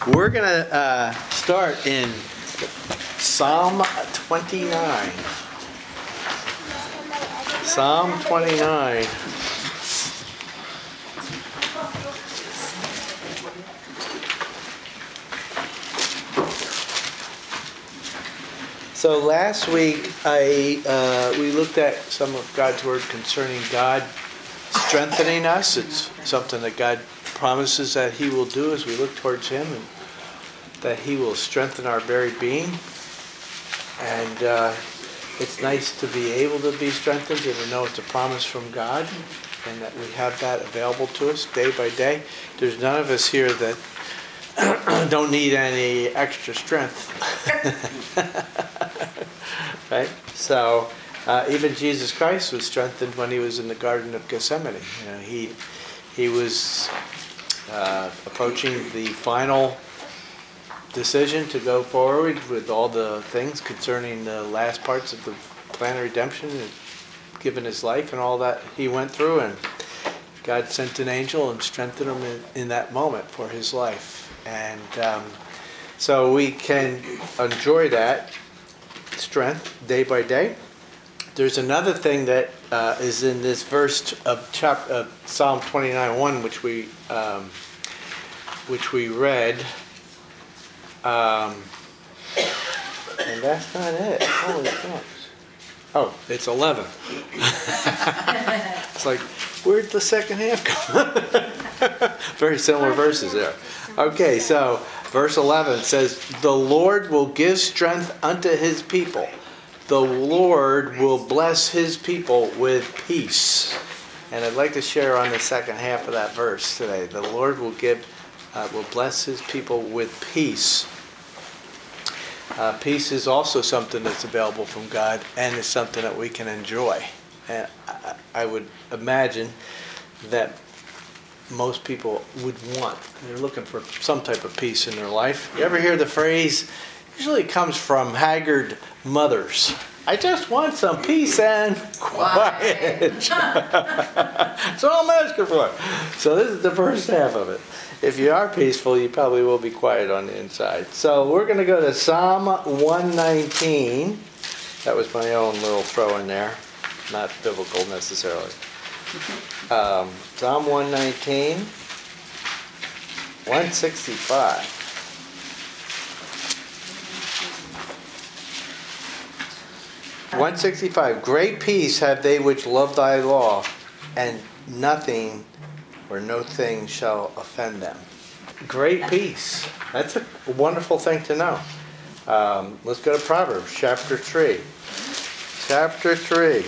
We're going to start in Psalm 29. Psalm 29. So last week we looked at some of God's word concerning God strengthening us. It's something that God promises that He will do as we look towards Him, and that He will strengthen our very being. And it's nice to be able to be strengthened and to know it's a promise from God, and that we have that available to us day by day. There's none of us here that don't need any extra strength. Right? So even Jesus Christ was strengthened when He was in the Garden of Gethsemane. You know, he was approaching the final decision to go forward with all the things concerning the last parts of the plan of redemption, and given His life and all that He went through, and God sent an angel and strengthened Him in that moment for His life. And so we can enjoy that strength day by day. There's another thing that is in this verse of Psalm 29:1, which we read, and that's not it. Holy smokes! Oh, it's 11. It's like, where'd the second half come? Very similar verses there. Okay, so verse 11 says, "The Lord will give strength unto His people. The Lord will bless His people with peace." And I'd like to share on the second half of that verse today. The Lord will bless His people with peace. Peace is also something that's available from God, and it's something that we can enjoy. And I would imagine that most people would want. They're looking for some type of peace in their life. You ever hear the phrase? Usually it comes from haggard mothers. I just want some peace and quiet. That's all I'm asking for. So this is the first half of it. If you are peaceful, you probably will be quiet on the inside. So we're going to go to Psalm 119. That was my own little throw in there. Not biblical necessarily. Psalm 119, 165. Great peace have they which love thy law, and nothing or no thing shall offend them. Great peace. That's a wonderful thing to know. Let's go to Proverbs chapter 3. Chapter 3.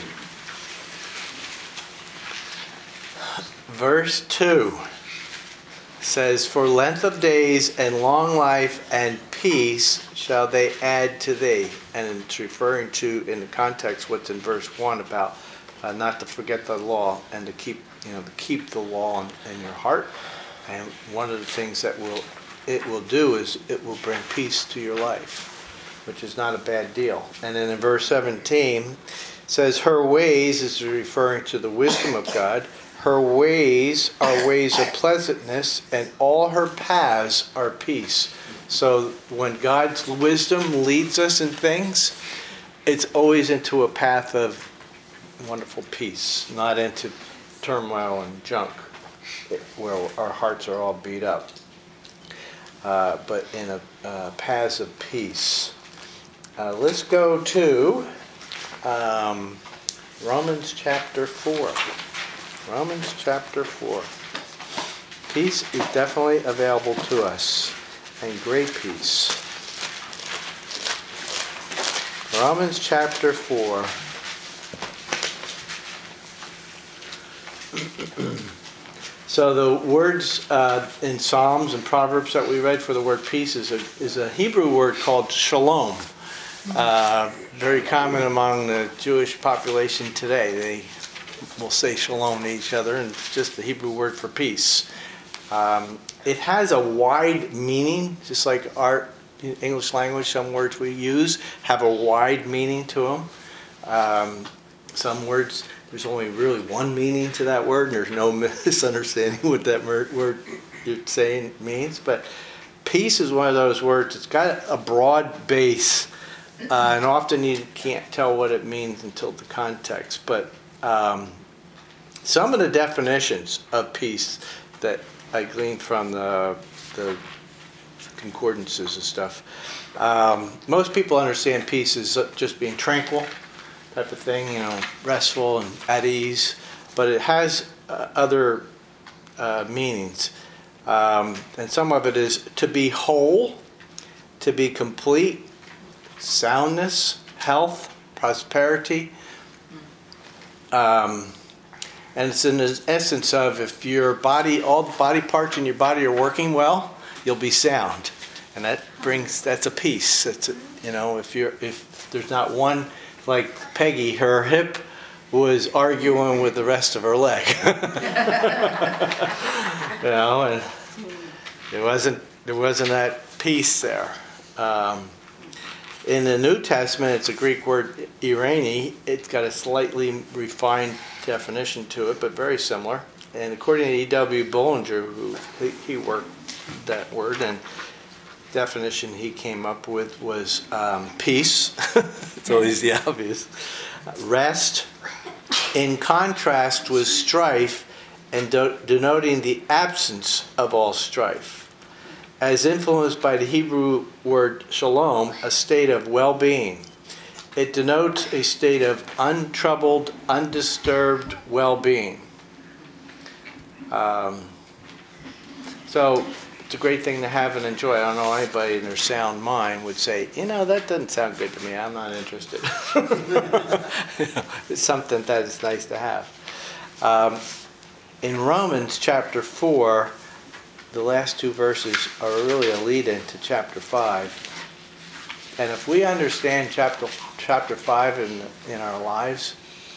Verse 2 says, "For length of days and long life and peace shall they add to thee." And it's referring to, in the context, what's in verse 1 about not to forget the law and to keep the law in your heart. And one of the things that it will do is it will bring peace to your life, which is not a bad deal. And then in verse 17 it says, "Her ways," is referring to the wisdom of God. "Her ways are ways of pleasantness, and all her paths are peace." So when God's wisdom leads us in things, it's always into a path of wonderful peace, not into turmoil and junk where our hearts are all beat up, but in a paths of peace. Let's go to Romans chapter 4. Romans chapter 4. Peace is definitely available to us, and great peace. Romans chapter 4. So the words in Psalms and Proverbs that we read for the word peace is a Hebrew word called shalom. Very common among the Jewish population today. They will say shalom to each other, and it's just the Hebrew word for peace. It has a wide meaning, just like our English language. Some words we use have a wide meaning to them. Some words, there's only really one meaning to that word, and there's no misunderstanding what that word you're saying means. But peace is one of those words. It's got a broad base, and often you can't tell what it means until the context. But some of the definitions of peace that I gleaned from the concordances and stuff. Most people understand peace as just being tranquil type of thing, restful and at ease. But it has other meanings. And some of it is to be whole, to be complete, soundness, health, prosperity. And it's in the essence of if your body, all the body parts in your body are working well, you'll be sound. And that's a peace. If there's not one, like Peggy, her hip was arguing with the rest of her leg. And there wasn't that peace there. In the New Testament, it's a Greek word, eirene. It's got a slightly refined definition to it, but very similar. And according to E.W. Bullinger, he worked that word, and definition he came up with was peace. It's always the obvious. Rest, in contrast with strife, and denoting the absence of all strife. As influenced by the Hebrew word shalom, a state of well-being. It denotes a state of untroubled, undisturbed well-being. So it's a great thing to have and enjoy. I don't know anybody in their sound mind would say, that doesn't sound good to me. I'm not interested. It's something that is nice to have. In Romans chapter 4, the last two verses are really a lead-in to chapter 5. And if we understand chapter 5 in our lives,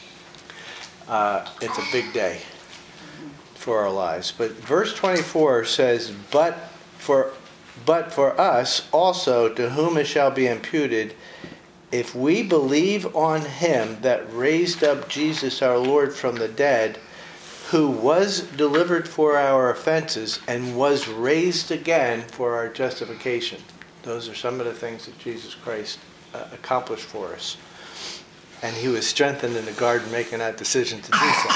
it's a big day for our lives. But verse 24 says, But for us also, to whom it shall be imputed, if we believe on him that raised up Jesus our Lord from the dead, who was delivered for our offenses and was raised again for our justification. Those are some of the things that Jesus Christ accomplished for us. And he was strengthened in the garden making that decision to do so.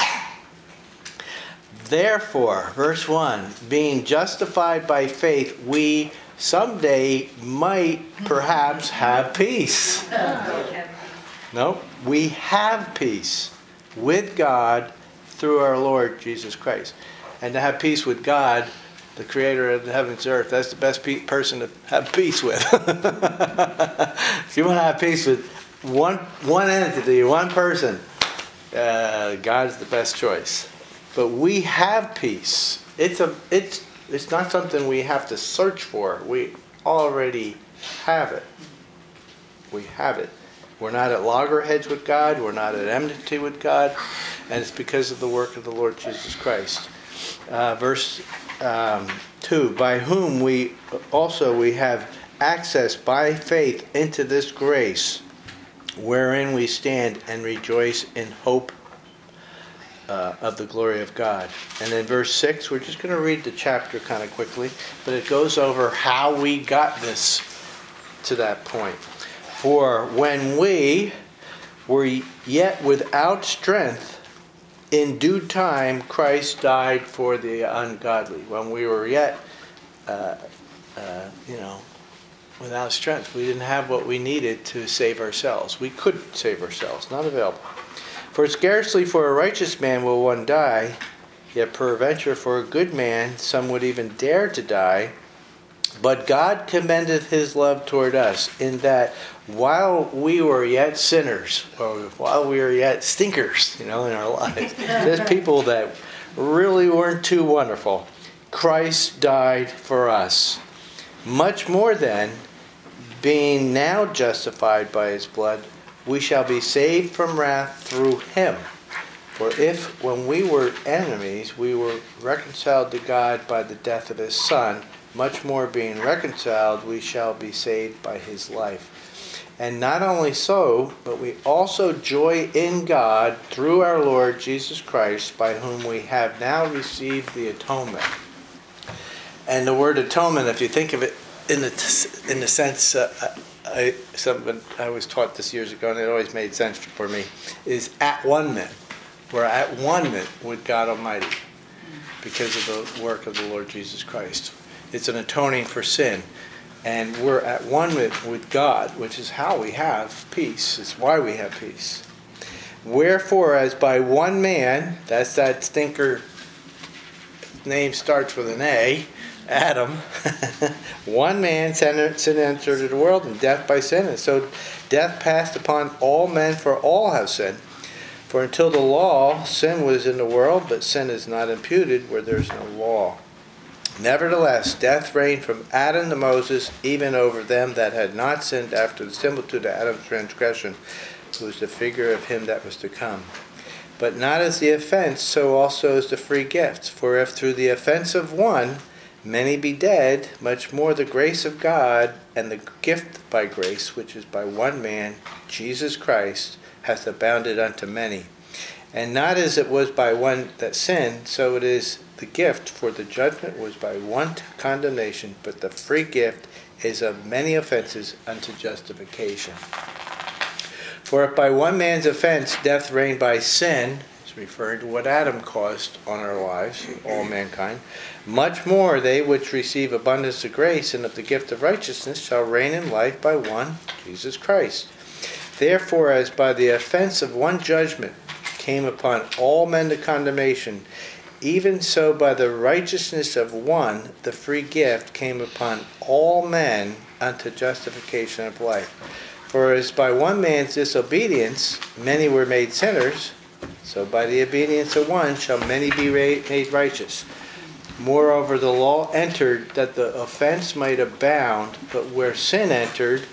Therefore, verse 1, being justified by faith, we someday might perhaps have peace. No, we have peace with God through our Lord Jesus Christ. And to have peace with God, the creator of the heavens and earth, that's the best person to have peace with. If you want to have peace with one entity, one person, God's the best choice. But we have peace. It's not something we have to search for. We already have it. We have it. We're not at loggerheads with God. We're not at enmity with God. And it's because of the work of the Lord Jesus Christ. Verse 2, by whom we have access by faith into this grace, wherein we stand and rejoice in hope of the glory of God. And then verse 6, we're just going to read the chapter kind of quickly, but it goes over how we got this to that point. For when we were yet without strength, in due time Christ died for the ungodly. When we were yet, without strength, we didn't have what we needed to save ourselves. We couldn't save ourselves, not available. For scarcely for a righteous man will one die, yet peradventure for a good man some would even dare to die. But God commendeth his love toward us, in that while we were yet sinners, or while we were yet stinkers, in our lives, there's people that really weren't too wonderful, Christ died for us. Much more then, being now justified by his blood, we shall be saved from wrath through him. For if, when we were enemies, we were reconciled to God by the death of his Son, much more being reconciled, we shall be saved by his life. And not only so, but we also joy in God through our Lord Jesus Christ, by whom we have now received the atonement. And the word atonement, if you think of it in the sense, I was taught this years ago, and it always made sense for me, is at one-ment. We're at one-ment with God Almighty because of the work of the Lord Jesus Christ. It's an atoning for sin. And we're at one-ment with God, which is how we have peace. It's why we have peace. Wherefore, as by one man, that's that stinker name starts with an A, Adam, one man sin entered the world, and death by sin. And so death passed upon all men, for all have sinned. For until the law, sin was in the world, but sin is not imputed where there is no law. Nevertheless, death reigned from Adam to Moses, even over them that had not sinned after the similitude of Adam's transgression, who was the figure of him that was to come. But not as the offense, so also is the free gift. For if through the offense of one many be dead, much more the grace of God and the gift by grace, which is by one man, Jesus Christ, hath abounded unto many. And not as it was by one that sinned, so it is the gift. For the judgment was by one condemnation, but the free gift is of many offenses unto justification. For if by one man's offense death reigned by sin, it's referring to what Adam caused on our lives, all mankind, much more they which receive abundance of grace and of the gift of righteousness shall reign in life by one, Jesus Christ. Therefore, as by the offense of one judgment came upon all men to condemnation, even so by the righteousness of one the free gift came upon all men unto justification of life. For as by one man's disobedience many were made sinners, so by the obedience of one shall many be made righteous. Moreover, the law entered that the offense might abound, but where sin entered,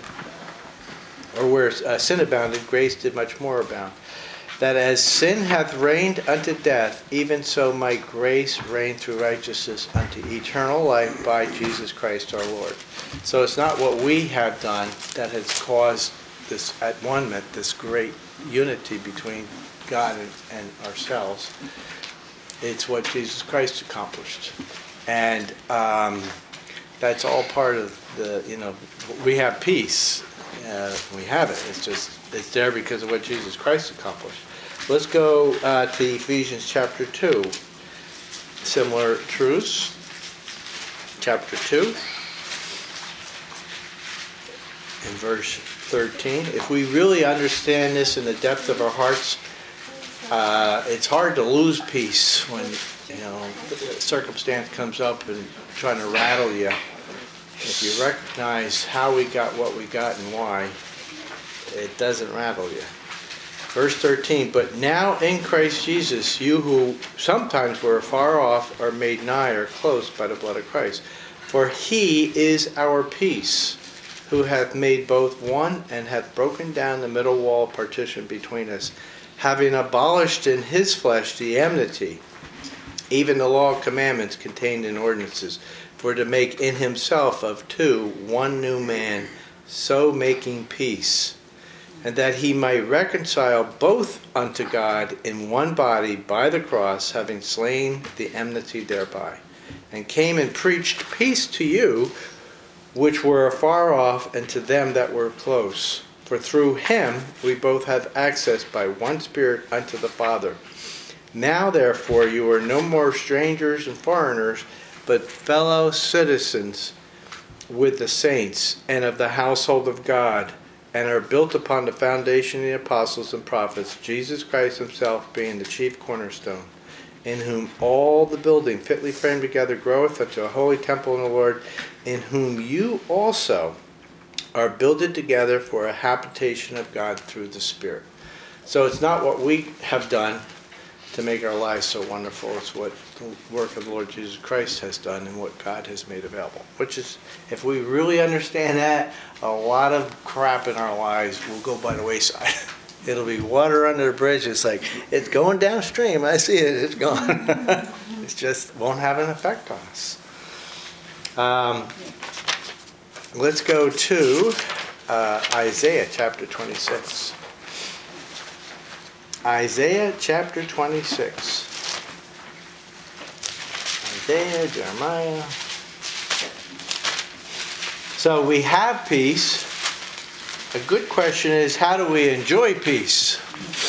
or where sin abounded, grace did much more abound. That as sin hath reigned unto death, even so might grace reign through righteousness unto eternal life by Jesus Christ our Lord. So it's not what we have done that has caused this at one-ment, this great unity between God and ourselves. It's what Jesus Christ accomplished. And that's all part of we have peace. We have it. It's there because of what Jesus Christ accomplished. Let's go to Ephesians chapter 2. Similar truths. Chapter 2. In verse 13. If we really understand this in the depth of our hearts, it's hard to lose peace when a circumstance comes up and trying to rattle you. If you recognize how we got what we got and why, it doesn't rattle you. Verse 13, but now in Christ Jesus, you who sometimes were afar off are made nigh or close by the blood of Christ. For he is our peace, who hath made both one, and hath broken down the middle wall partition between us, having abolished in his flesh the enmity, even the law of commandments contained in ordinances, for to make in himself of two one new man, so making peace, and that he might reconcile both unto God in one body by the cross, having slain the enmity thereby, and came and preached peace to you which were afar off, and to them that were close. For through him we both have access by one Spirit unto the Father. Now therefore you are no more strangers and foreigners, but fellow citizens with the saints and of the household of God, and are built upon the foundation of the apostles and prophets, Jesus Christ himself being the chief cornerstone, in whom all the building fitly framed together groweth unto a holy temple in the Lord, in whom you also are builded together for a habitation of God through the Spirit. So it's not what we have done to make our lives so wonderful. It's what the work of the Lord Jesus Christ has done and what God has made available. Which is, if we really understand that, a lot of crap in our lives will go by the wayside. It'll be water under the bridge. It's like, it's going downstream. I see it. It's gone. It just won't have an effect on us. Let's go to Isaiah chapter 26. Isaiah chapter 26. Isaiah, Jeremiah. So we have peace. A good question is, how do we enjoy peace?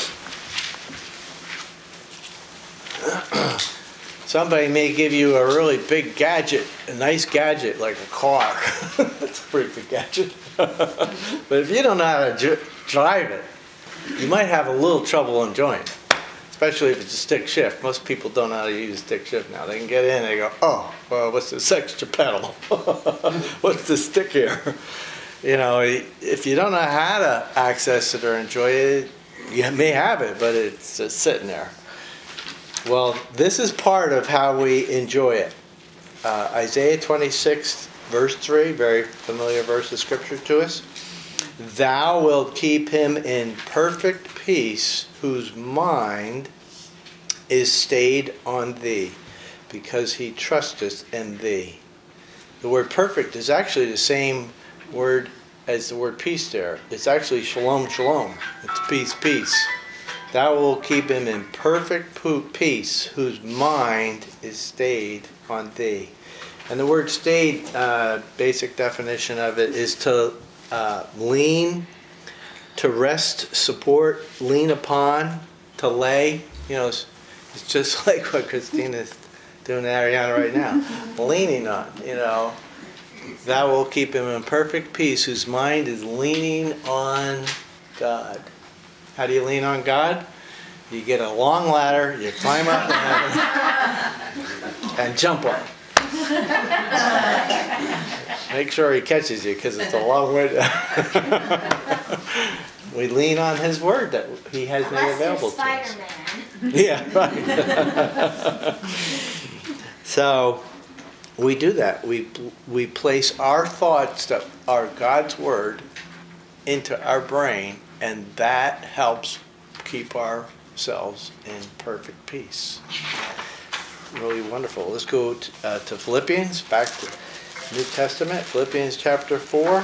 Somebody may give you a really big gadget, a nice gadget like a car. That's a pretty big gadget. But if you don't know how to drive it, you might have a little trouble enjoying it. Especially if it's a stick shift. Most people don't know how to use stick shift now. They can get in and they go, oh, well, what's this extra pedal? What's this stick here? You know, if you don't know how to access it or enjoy it, you may have it, but it's just sitting there. Well, this is part of how we enjoy it. Isaiah 26, verse 3, very familiar verse of Scripture to us. Thou wilt keep him in perfect peace, whose mind is stayed on thee, because he trusteth in thee. The word perfect is actually the same word as the word peace there. It's actually shalom, shalom. It's peace, peace. Thou wilt keep him in perfect peace, whose mind is stayed on thee. And the word stayed, basic definition of it, is to lean, to rest, support, lean upon, to lay. You know, it's just like what Christina's doing to Ariana right now. Leaning on, you know. Thou wilt keep him in perfect peace, whose mind is leaning on God. How do you lean on God? You get a long ladder, you climb up the ladder, and jump on it. Make sure he catches you, because it's a long way down. We lean on his word that he has made available to us. Yeah, right. So we do that. We place our thoughts that are God's word into our brain, and that helps keep ourselves in perfect peace. Really wonderful. Let's go to Philippians, back to New Testament, Philippians chapter 4.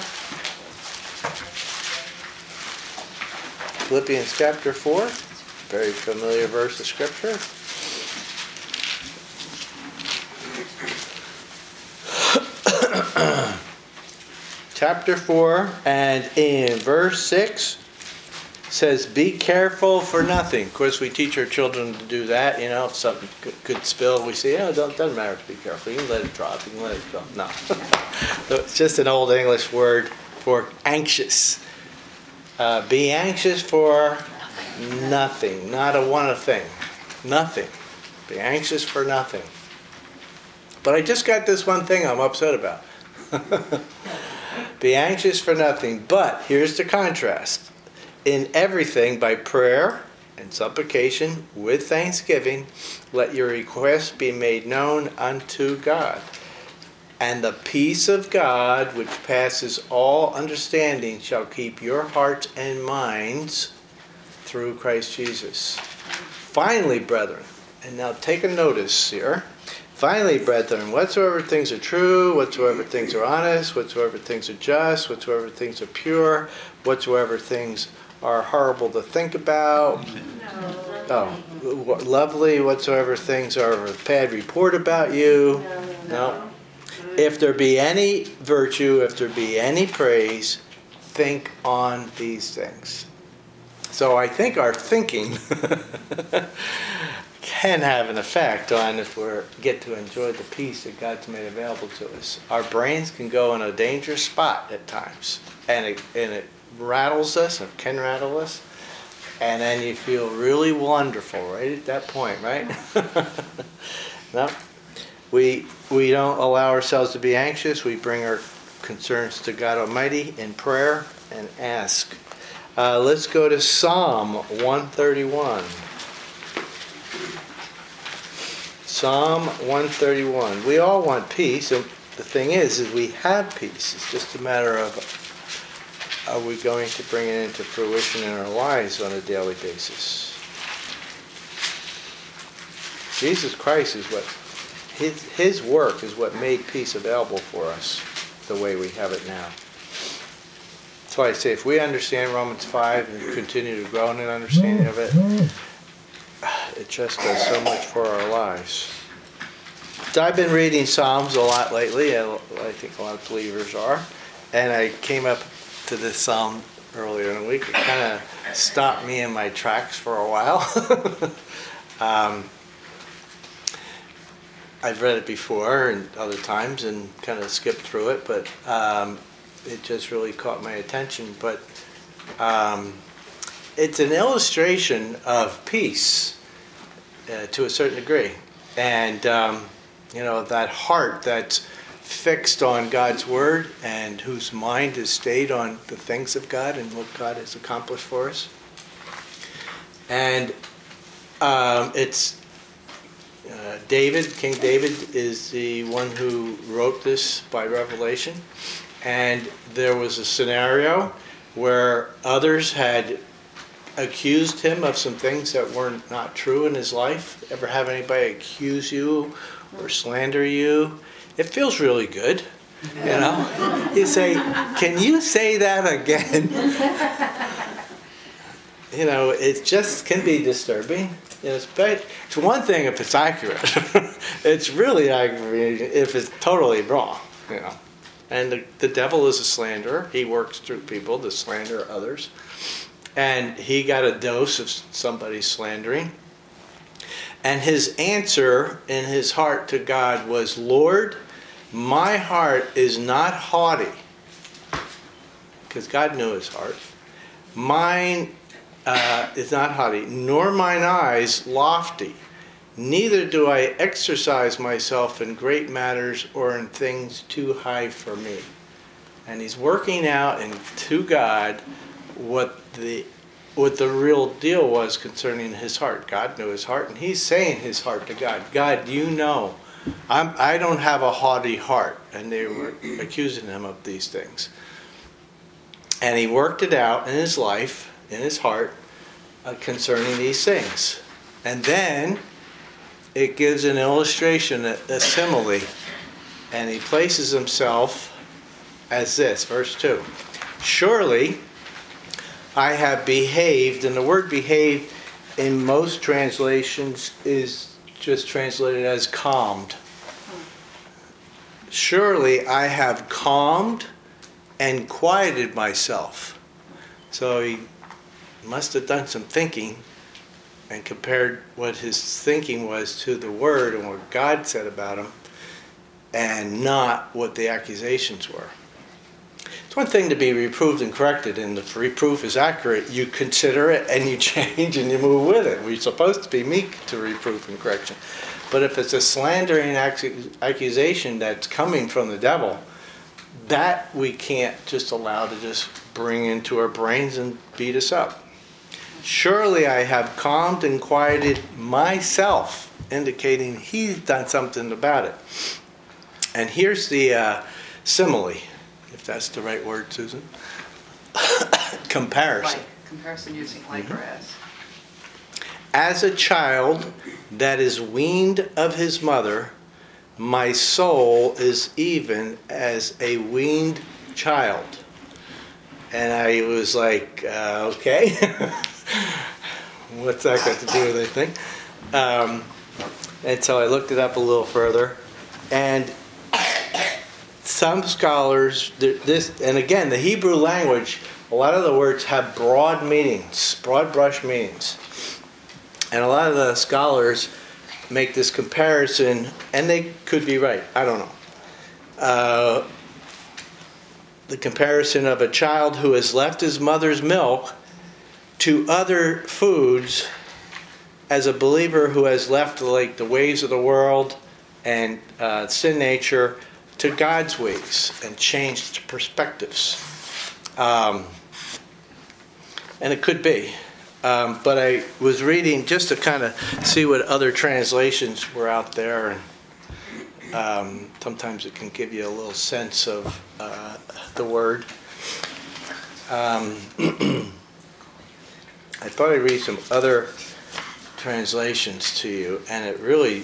Philippians chapter 4, very familiar verse of Scripture. Chapter 4, and in verse 6, says, be careful for nothing. Of course, we teach our children to do that. You know, if something could spill, we say, oh, it doesn't matter to be careful. You can let it drop. You can let it drop. No. It's just an old English word for anxious. Be anxious for nothing. Not a thing. Nothing. Be anxious for nothing. But I just got this one thing I'm upset about. Be anxious for nothing. But here's the contrast. In everything, by prayer and supplication with thanksgiving, let your requests be made known unto God. And the peace of God, which passes all understanding, shall keep your hearts and minds through Christ Jesus. Finally, brethren, and now take a notice here. Finally, brethren, whatsoever things are true, whatsoever things are honest, whatsoever things are just, whatsoever things are pure, whatsoever things are horrible to think about, lovely, whatsoever things are a bad report about you. No. If there be any virtue, if there be any praise, think on these things. So I think our thinking can have an effect on if we get to enjoy the peace that God's made available to us. Our brains can go in a dangerous spot at times, and it rattles us, or can rattle us, and then you feel really wonderful right at that point, right? No, we don't allow ourselves to be anxious. We bring our concerns to God Almighty in prayer and ask. Let's go to Psalm 131. Psalm 131. We all want peace, and the thing is we have peace. It's just a matter of, are we going to bring it into fruition in our lives on a daily basis? Jesus Christ is what, His work is what made peace available for us the way we have it now. That's why I say if we understand Romans 5 and continue to grow in an understanding of it, it just does so much for our lives. So I've been reading Psalms a lot lately. I think a lot of believers are. and I came up to this psalm earlier in the week. It kind of stopped me in my tracks for a while. I've read it before and other times and kind of skipped through it, but it just really caught my attention. But it's an illustration of peace to a certain degree. And, that heart that's fixed on God's Word and whose mind is stayed on the things of God and what God has accomplished for us. And it's King David is the one who wrote this by revelation. And there was a scenario where others had accused him of some things that were not true in his life. Ever have anybody accuse you or slander you? It feels really good, You say, can you say that again? It just can be disturbing. It's one thing if it's accurate. It's really aggravating if it's totally wrong. And the devil is a slanderer. He works through people to slander others. And he got a dose of somebody slandering. And his answer in his heart to God was, Lord, my heart is not haughty. Because God knew his heart. Mine is not haughty, nor mine eyes lofty. Neither do I exercise myself in great matters or in things too high for me. And he's working out to God what the real deal was concerning his heart. God knew his heart, and he's saying his heart to God. God, you know, I don't have a haughty heart. And they were accusing him of these things. And he worked it out in his life, in his heart, concerning these things. And then it gives an illustration, a simile, and he places himself as this, verse 2. Surely I have behaved, and the word behaved in most translations is just translated as calmed. Surely I have calmed and quieted myself. So he must have done some thinking and compared what his thinking was to the word and what God said about him and not what the accusations were. It's one thing to be reproved and corrected, and if reproof is accurate, you consider it and you change and you move with it. We're supposed to be meek to reproof and correction. But if it's a slandering accusation that's coming from the devil, that we can't just allow to just bring into our brains and beat us up. Surely I have calmed and quieted myself, indicating he's done something about it. And here's the simile, if that's the right word, Susan. Comparison. Comparison using like or as. As a child that is weaned of his mother, my soul is even as a weaned child. And I was like, okay. What's that got to do with anything? And so I looked it up a little further. And some scholars, and again, the Hebrew language, a lot of the words have broad meanings, broad brush meanings. And a lot of the scholars make this comparison, and they could be right. I don't know. The comparison of a child who has left his mother's milk to other foods as a believer who has left the ways of the world and sin nature to God's ways and changed perspectives. And it could be. But I was reading just to kind of see what other translations were out there, and sometimes it can give you a little sense of the word. I thought I'd read some other translations to you, and it really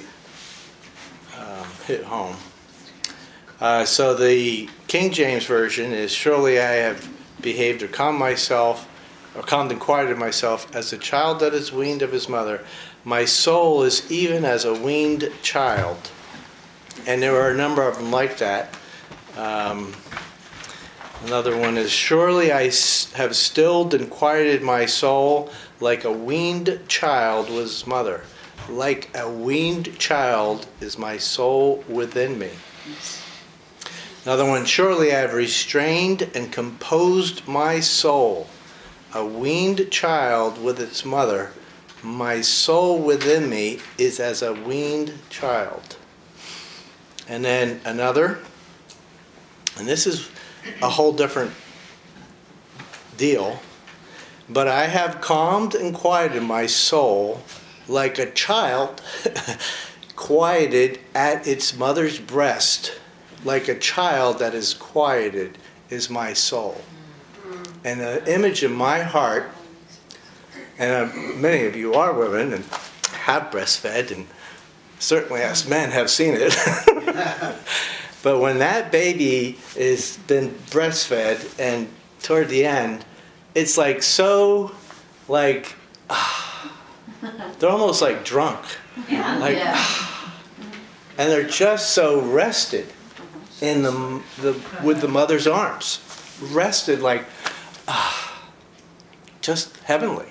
hit home. So the King James Version is, surely I have behaved or calmed and quieted myself as a child that is weaned of his mother. My soul is even as a weaned child. And there are a number of them like that. Another one is, surely I have stilled and quieted my soul like a weaned child with his mother. Like a weaned child is my soul within me. Another one, surely I have restrained and composed my soul. A weaned child with its mother, my soul within me is as a weaned child. And then another, and this is a whole different deal, but I have calmed and quieted my soul like a child quieted at its mother's breast. Like a child that is quieted is my soul. And the image in my heart, and many of you are women and have breastfed, and certainly us men have seen it. But when that baby is been breastfed and toward the end, it's like so, like, they're almost like drunk. Yeah. Like, and they're just so rested in the with the mother's arms. Rested like, just heavenly.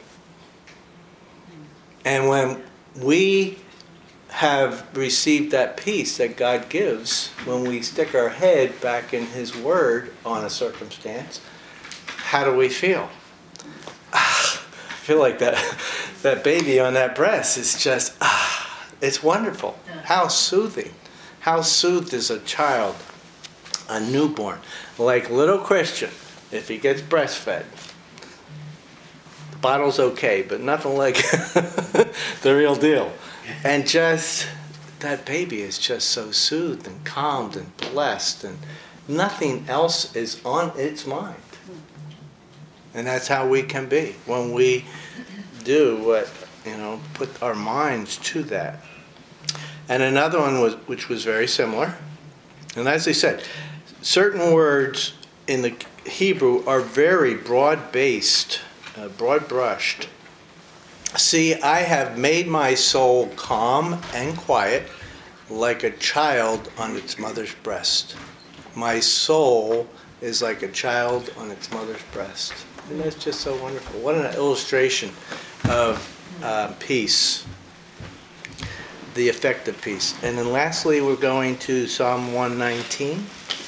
And when we have received that peace that God gives, when we stick our head back in His Word on a circumstance, how do we feel? I feel like that baby on that breast is just, it's wonderful. How soothing. How soothed is a child, a newborn, like little Christian, if he gets breastfed. The bottle's okay, but nothing like the real deal. And just, that baby is just so soothed and calmed and blessed, and nothing else is on its mind. And that's how we can be when we do what, put our minds to that. And another one was, which was very similar. And as I said, certain words in the Hebrew are very broad-based, broad-brushed. See, I have made my soul calm and quiet like a child on its mother's breast. My soul is like a child on its mother's breast. And that's just so wonderful. What an illustration of peace, the effect of peace. And then lastly, we're going to Psalm 119.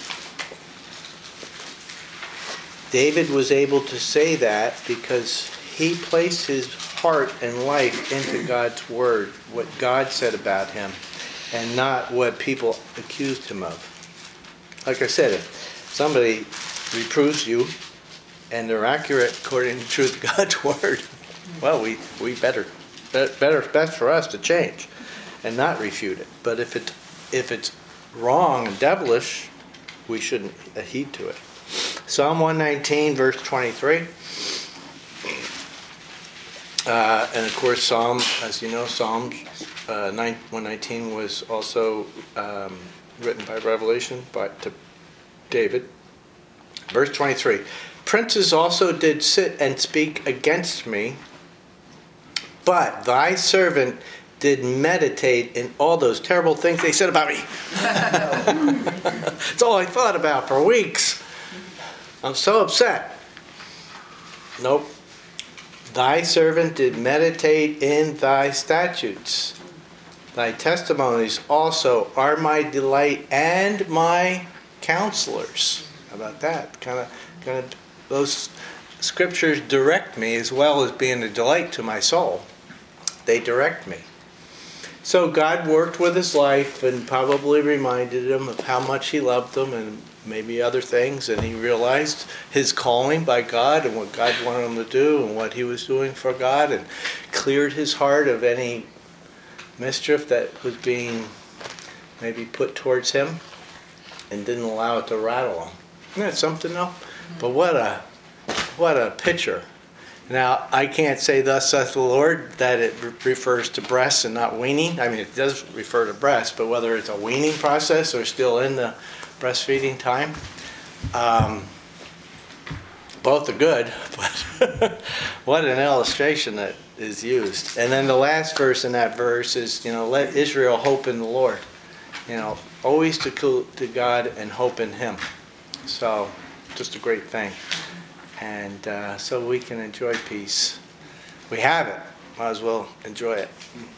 David was able to say that because he placed his heart and life into God's word, what God said about him, and not what people accused him of. Like I said, if somebody reproves you and they're accurate according to the truth of God's word, well, we better best for us to change and not refute it. But if it's wrong and devilish, we shouldn't heed to it. Psalm 119, verse 23. And of course, as you know, Psalms 119 was also written by revelation to David. Verse 23. Princes also did sit and speak against me, but thy servant did meditate in all those terrible things they said about me. It's all I thought about for weeks. I'm so upset. Nope. Thy servant did meditate in thy statutes. Thy testimonies also are my delight and my counselors. How about that? Kind of those scriptures direct me as well as being a delight to my soul. They direct me. So God worked with his life and probably reminded him of how much he loved him and maybe other things, and he realized his calling by God and what God wanted him to do and what he was doing for God, and cleared his heart of any mischief that was being maybe put towards him and didn't allow it to rattle him. Isn't that something though? But what a picture. Now, I can't say thus saith the Lord that it refers to breasts and not weaning. I mean, it does refer to breasts, but whether it's a weaning process or still in the breastfeeding time, both are good, but what an illustration that is used. And then the last verse in that verse is, let Israel hope in the Lord. Always to God and hope in him. So just a great thing. And so we can enjoy peace. We have it, might as well enjoy it.